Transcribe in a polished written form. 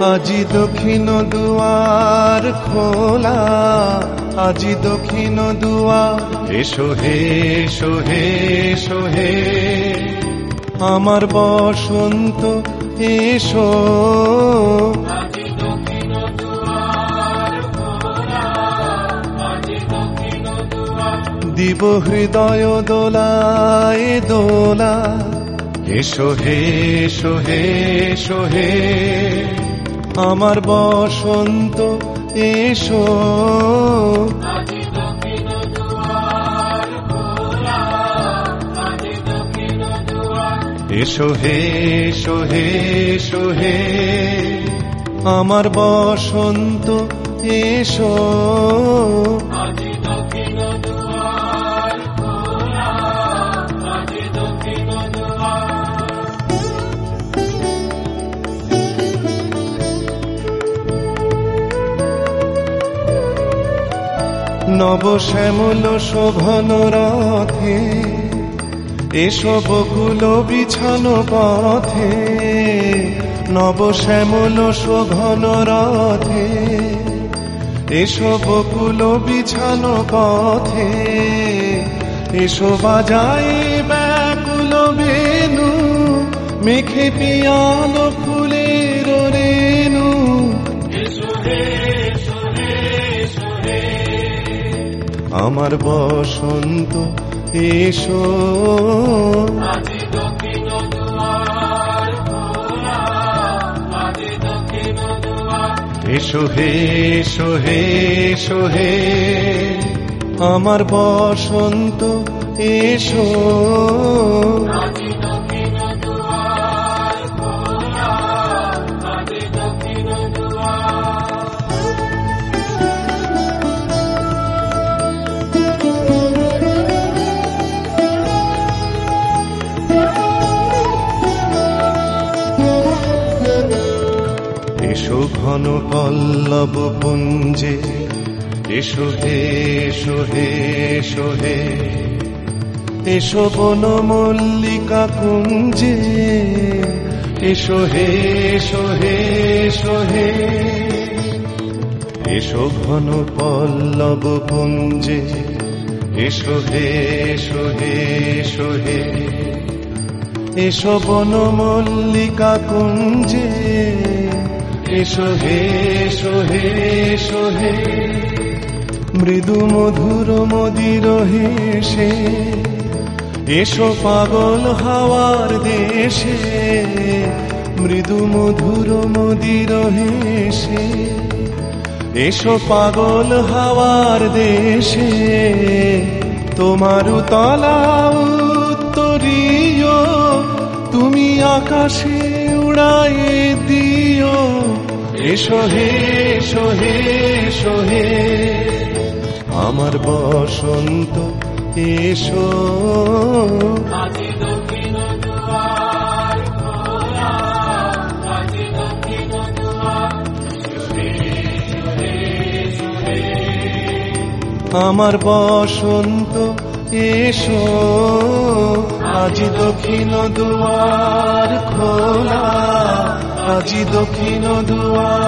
আজি দক্ষিণ দুয়ার খোলা, আজি দক্ষিণ দুয়ার। এসো হে এসো হে এসো হে আমার বসন্ত এসো। দিব হৃদয় দোলায় দোলা। এসো হে এসো হে এসো হে আমার বসন্ত এসো। এসো হে এসো হে এসো হে আমার বসন্ত এসো। নব শ্যামল শোভন রথে এসো বকুল বিছানো পথে। নব শ্যামল শোভন রথে এসো বকুল বিছানো পথে। এসো বাজাই ব্যাকুল বেনু মেখে পিয়ানো ফুলের রেণু। আমার বসন্ত এসো। এসো হে এসো হে এসো হে আমার বসন্ত এসো। এসো ঘন পল্লব পুঞ্জে এসো হে এসো হে এসো হে। এসো বন মল্লিকা কুঞ্জে এসো হে এসো হে এসো হে। এসো ঘন পল্লব পুঞ্জে এসো হে এসো হে এসো হে। এসো বন মল্লিকা কুঞ্জে এসো হে এসো হে এসো হে। মৃদু মধুর মদির হেসে এসো পাগল হাওয়ার দেশে। মৃদু মধুর মদির হেসে এসো পাগল হাওয়ার দেশে। তোমার তলা উত্তরীয় তুমি আকাশে উড়ায়ে দিও। এসো হে এসো হে এসো হে আমার বসন্ত এসো। আমার বসন্ত এসো। আজি দক্ষিণ দুয়ার খোলা, আজি দক্ষিণ দুয়ার।